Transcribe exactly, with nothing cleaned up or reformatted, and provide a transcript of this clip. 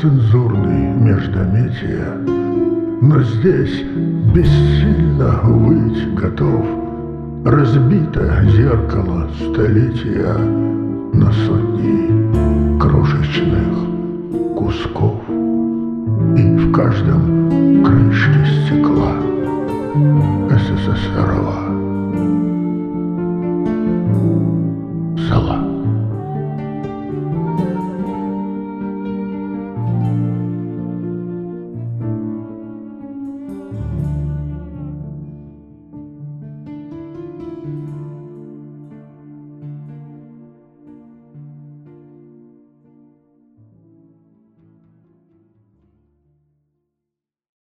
бесцензурный междометия, но здесь бессильно выть готов. Разбито зеркало столетия на сотни крошечных кусков, и в каждом